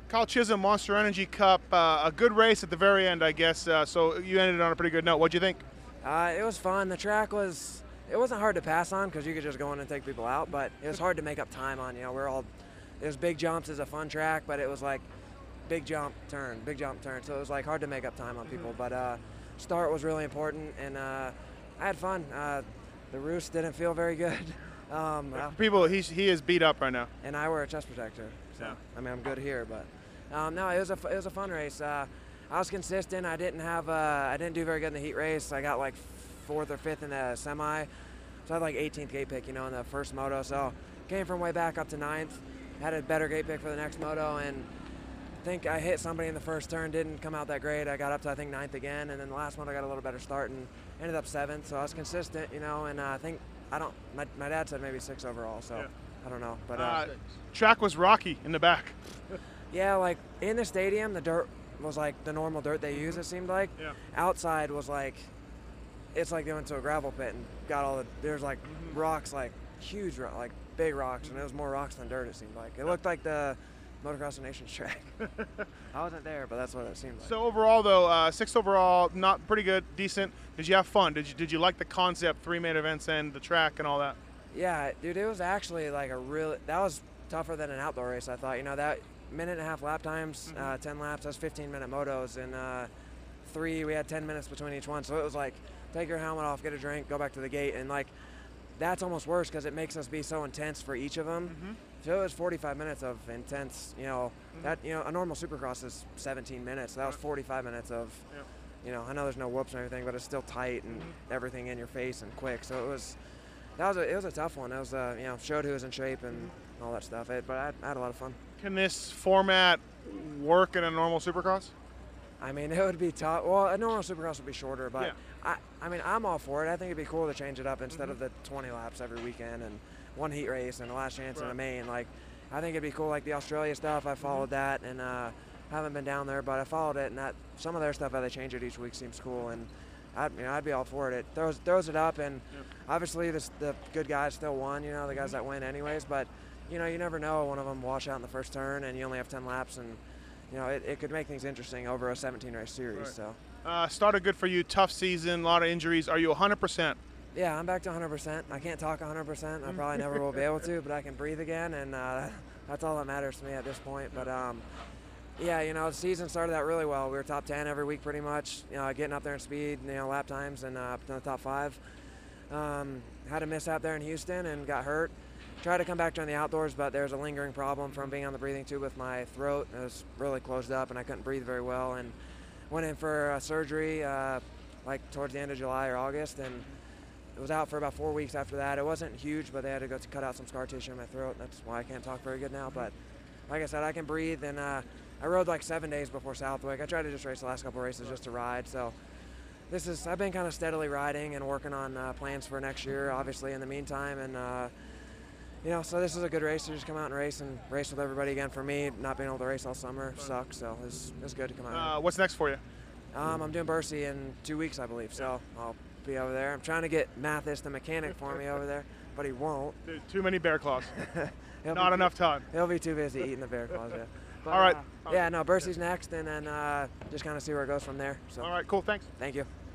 Kyle Chisholm, Monster Energy Cup, a good race at the very end, I guess. So you ended on a pretty good note. What'd you think? It was fun. The track was, it wasn't hard to pass on because you could just go in and take people out, but it was hard to make up time on. It was big jumps as a fun track, but it was like big jump, turn, big jump, turn. So it was like hard to make up time on people. But start was really important, and I had fun. The roost didn't feel very good. People, he is beat up right now. And I wear a chest protector, so Yeah. I mean I'm good here, but no, it was a fun race. I was consistent. I didn't do very good in the heat race. I got like 4th or 5th in the semi, so I had like 18th gate pick, in the first moto. So came from way back up to 9th. Had a better gate pick for the next moto, and I think I hit somebody in the first turn. Didn't come out that great. I got up to I think 9th again, and then the last one I got a little better start and ended up 7th. So I was consistent, and I think my dad said maybe 6 overall. So. Yeah. I don't know, but Track was rocky in the back. yeah, like in the stadium, the dirt was like the normal dirt they use. It seemed like. Yeah. Outside was like, it's like they went to a gravel pit and got there's like rocks, like huge, like big rocks, and it was more rocks than dirt. It seemed like it looked like the Motocross of Nations track. I wasn't there, but that's what it seemed like. So overall, though, 6th overall, not pretty good, decent. Did you have fun? Did you like the concept, 3 main events and the track and all that? Yeah, dude, it was actually like that was tougher than an outdoor race, I thought. That minute and a half lap times, 10 laps, that's 15-minute motos, and 3, we had 10 minutes between each one. So it was like, take your helmet off, get a drink, go back to the gate, and like, that's almost worse because it makes us be so intense for each of them. So it was 45 minutes of intense, that, a normal Supercross is 17 minutes. So that was 45 minutes of, I know there's no whoops or anything, but it's still tight and everything in your face and quick. So it was a tough one. It was, showed who was in shape and all that stuff. But I had a lot of fun. Can this format work in a normal Supercross? I mean, it would be tough. Well, a normal Supercross would be shorter, but Yeah. I mean, I'm all for it. I think it'd be cool to change it up instead of the 20 laps every weekend and one heat race and a last chance in a main. Like, I think it'd be cool, like the Australia stuff. I followed that, and haven't been down there, but I followed it. And some of their stuff, how they change it each week, seems cool. And I'd be all for it. It throws it up, and obviously the good guys still won. The guys that win anyways. But you never know. One of them wash out in the first turn, and you only have 10 laps, and it could make things interesting over a 17 race series. Right. So. Started good for you, tough season, a lot of injuries. Are you 100%? Yeah, I'm back to 100%. I can't talk 100%. I probably never will be able to, but I can breathe again, and that's all that matters to me at this point. But yeah, the season started out really well. We were top 10 every week pretty much, getting up there in speed, lap times, and up to the top 5. Had a mishap there in Houston and got hurt. Tried to come back during the outdoors, but there was a lingering problem from being on the breathing tube with my throat. It was really closed up, and I couldn't breathe very well. And went in for surgery like towards the end of July or August, and it was out for about 4 weeks after that. It wasn't huge, but they had to go to cut out some scar tissue in my throat. That's why I can't talk very good now. But like I said, I can breathe, and I rode like 7 days before Southwick. I tried to just race the last couple races just to ride. So I've been kind of steadily riding and working on plans for next year, obviously, in the meantime. And so this is a good race to just come out and race with everybody again. For me, not being able to race all summer sucks, so it's good to come out. What's next for you? I'm doing Bercy in 2 weeks, I believe, so I'll be over there. I'm trying to get Mathis, the mechanic, for me over there, but he won't. Dude, too many bear claws. Not enough time. He'll be too busy eating the bear claws, yeah. But, all right. Yeah, no, Bercy's next, and then just kind of see where it goes from there. So. All right, cool, thanks. Thank you.